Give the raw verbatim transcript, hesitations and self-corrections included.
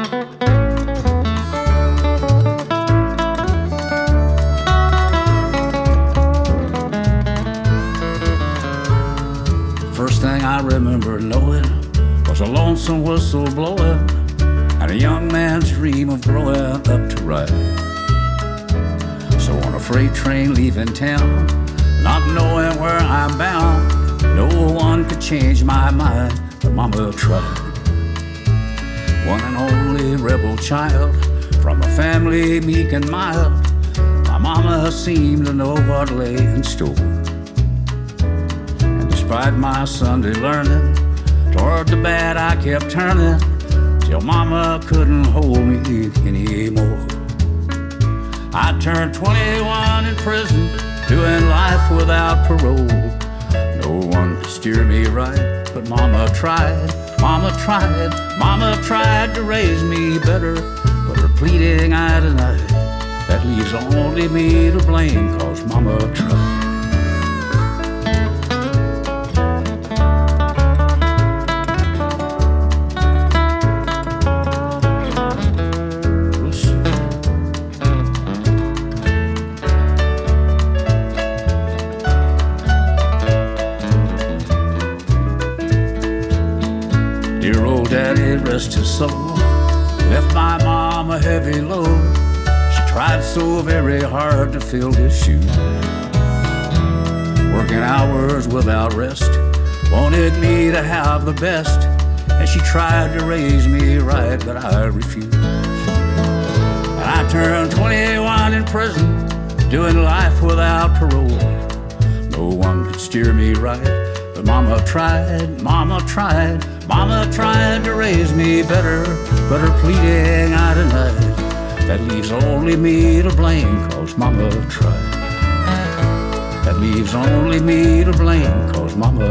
First thing I remember knowing was a lonesome whistle blowing and a young man's dream of growing up to ride. So on a freight train leaving town, not knowing where I'm bound, no one could change my mind, but Mama tried. One and only rebel child from a family meek and mild, my mama seemed to know what lay in store. And despite my Sunday learning, toward the bad I kept turning, till Mama couldn't hold me anymore. I turned twenty-one in prison, doing life without parole. No one could steer me right, but Mama tried, Mama tried, Mama tried to raise me better, but her pleading I denied. That leaves only me to blame, 'cause Mama tried. Dear old daddy, rest his soul, left my mom a heavy load. She tried so very hard to fill his shoes, working hours without rest, wanted me to have the best, and she tried to raise me right, but I refused. And I turned twenty-one in prison, doing life without parole. No one could steer me right, but Mama tried, Mama tried, Mama tried to raise me better, but her pleading I denied. That leaves only me to blame, 'cause Mama tried. That leaves only me to blame, 'cause Mama